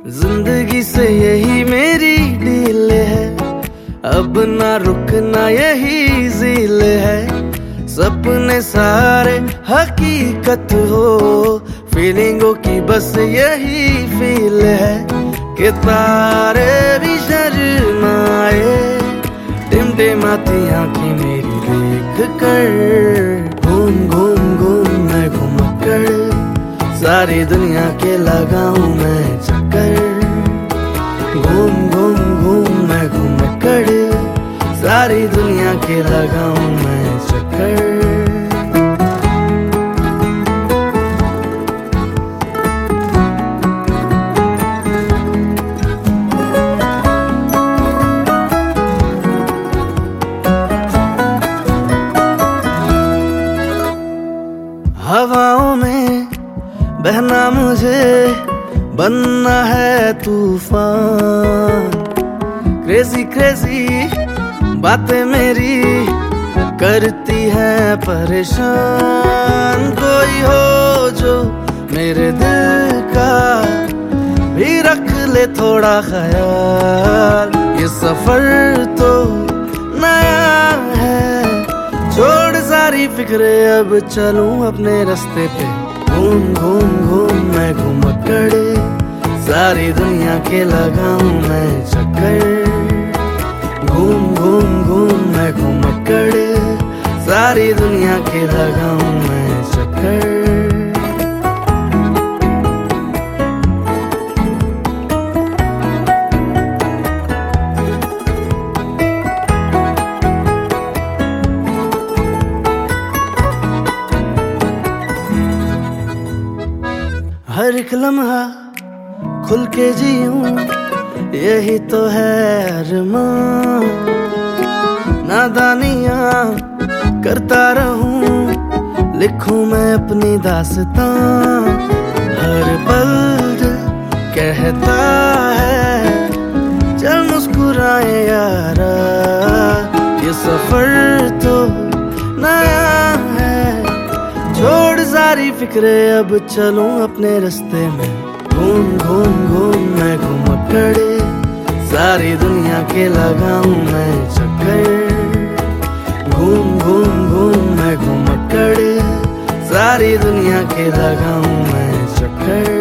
जिंदगी से यही मेरी डील है, अब ना रुकना यही ज़ील है। सपने सारे हकीकत हो, फीलिंगों की बस यही फील है कि तारे भी शर्माए, टिमटिमाती आंखें मेरी देख कर। घूम घूम घूम मैं घुमक्कड़, सारी दुनिया के लगाऊं मैं चक्कर। घूम घूम घूम मैं घुमक्कड़, सारी दुनिया के लगाऊं मैं चक्कर। हवाओं में बहना मुझे, बनना है तूफान। क्रेजी क्रेजी बातें मेरी करती हैं परेशान। कोई हो जो मेरे दिल का भी रख ले थोड़ा ख्याल, ये सफर तो नया है। छोड़ सारी फिक्रे, अब चलूं अपने रास्ते पे। घूम घूम घूम मैं घुमक्कड़, सारी दुनिया के लगाऊं मैं चक्कर। घूम घूम घूम मैं घुमक्कड़, सारी दुनिया के लगाऊं मैं चक्कर। हर एक लम्हा खुल के जीऊं, यही तो है अरमान। नादानियां करता रहूं, लिखूं मैं अपनी दास्तां। हर पल कहता है चल मुस्कुराए यारा, ये सफर तो नया है। छोड़ सारी फिक्रे, अब चलूं अपने रास्ते में। घूम घूम घूम मैं घुमक्कड़, सारी दुनिया के लगाऊं मैं चक्कर। घूम घूम घूम मैं घुमक्कड़, सारी दुनिया के लगाऊं मैं चक्कर।